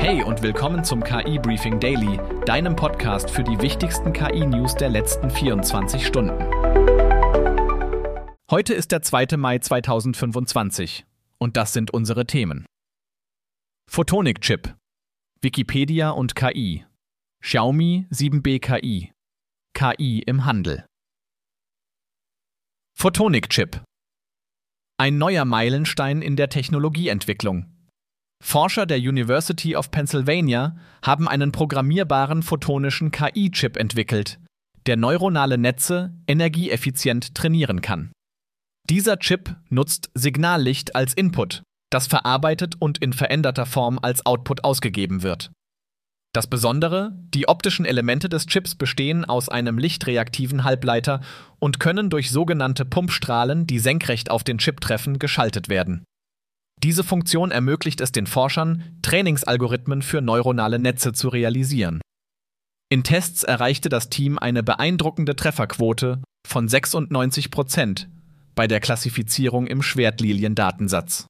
Hey und willkommen zum KI Briefing Daily, deinem Podcast für die wichtigsten KI-News der letzten 24 Stunden. Heute ist der 2. Mai 2025 und das sind unsere Themen. Photonic-Chip, Wikipedia und KI, Xiaomi 7B KI, KI im Handel. Photonic-Chip. Ein neuer Meilenstein in der Technologieentwicklung. Forscher der University of Pennsylvania haben einen programmierbaren photonischen KI-Chip entwickelt, der neuronale Netze energieeffizient trainieren kann. Dieser Chip nutzt Signallicht als Input, das verarbeitet und in veränderter Form als Output ausgegeben wird. Das Besondere: die optischen Elemente des Chips bestehen aus einem lichtreaktiven Halbleiter und können durch sogenannte Pumpstrahlen, die senkrecht auf den Chip treffen, geschaltet werden. Diese Funktion ermöglicht es den Forschern, Trainingsalgorithmen für neuronale Netze zu realisieren. In Tests erreichte das Team eine beeindruckende Trefferquote von 96% bei der Klassifizierung im Schwertlilien-Datensatz.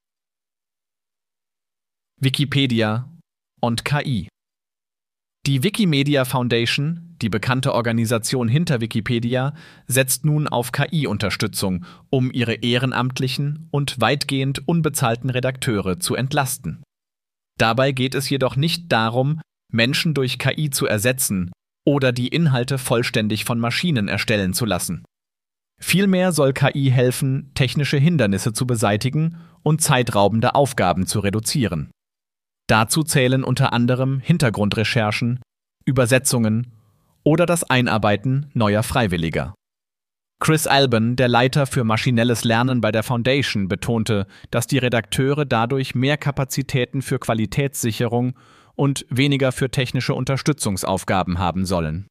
Wikipedia und KI. Die Wikimedia Foundation, die bekannte Organisation hinter Wikipedia, setzt nun auf KI-Unterstützung, um ihre ehrenamtlichen und weitgehend unbezahlten Redakteure zu entlasten. Dabei geht es jedoch nicht darum, Menschen durch KI zu ersetzen oder die Inhalte vollständig von Maschinen erstellen zu lassen. Vielmehr soll KI helfen, technische Hindernisse zu beseitigen und zeitraubende Aufgaben zu reduzieren. Dazu zählen unter anderem Hintergrundrecherchen, Übersetzungen oder das Einarbeiten neuer Freiwilliger. Chris Alban, der Leiter für maschinelles Lernen bei der Foundation, betonte, dass die Redakteure dadurch mehr Kapazitäten für Qualitätssicherung und weniger für technische Unterstützungsaufgaben haben sollen.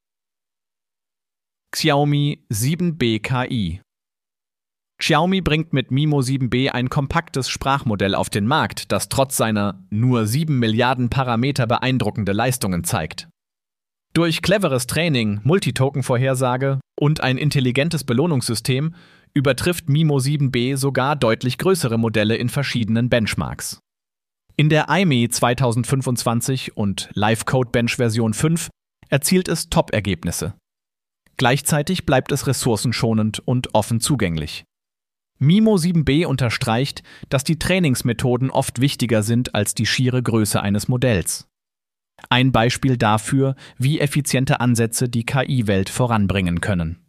Xiaomi 7B KI. Xiaomi bringt mit MiMo 7B ein kompaktes Sprachmodell auf den Markt, das trotz seiner nur 7 Milliarden Parameter beeindruckende Leistungen zeigt. Durch cleveres Training, Multitoken-Vorhersage und ein intelligentes Belohnungssystem übertrifft MiMo 7B sogar deutlich größere Modelle in verschiedenen Benchmarks. In der IME 2025 und Live Code Bench Version 5 erzielt es Top-Ergebnisse. Gleichzeitig bleibt es ressourcenschonend und offen zugänglich. MiMo 7B unterstreicht, dass die Trainingsmethoden oft wichtiger sind als die schiere Größe eines Modells. Ein Beispiel dafür, wie effiziente Ansätze die KI-Welt voranbringen können.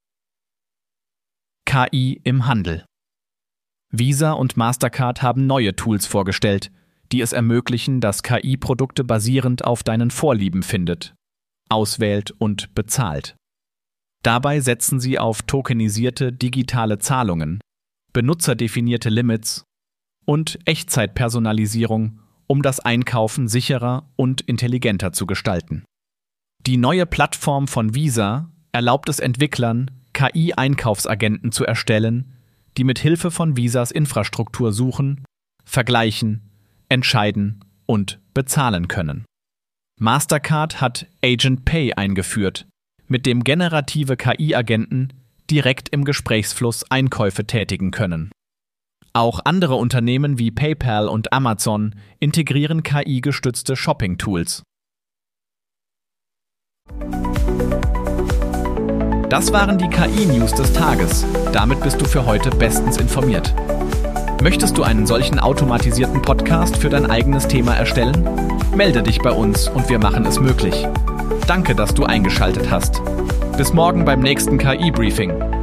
KI im Handel. Visa und Mastercard haben neue Tools vorgestellt, die es ermöglichen, dass KI Produkte basierend auf deinen Vorlieben findet, auswählt und bezahlt. Dabei setzen sie auf tokenisierte digitale Zahlungen, benutzerdefinierte Limits und Echtzeitpersonalisierung, um das Einkaufen sicherer und intelligenter zu gestalten. Die neue Plattform von Visa erlaubt es Entwicklern, KI-Einkaufsagenten zu erstellen, die mit Hilfe von Visas Infrastruktur suchen, vergleichen, entscheiden und bezahlen können. Mastercard hat Agent Pay eingeführt, mit dem generative KI-Agenten direkt im Gesprächsfluss Einkäufe tätigen können. Auch andere Unternehmen wie PayPal und Amazon integrieren KI-gestützte Shopping-Tools. Das waren die KI-News des Tages. Damit bist du für heute bestens informiert. Möchtest du einen solchen automatisierten Podcast für dein eigenes Thema erstellen? Melde dich bei uns und wir machen es möglich. Danke, dass du eingeschaltet hast. Bis morgen beim nächsten KI-Briefing.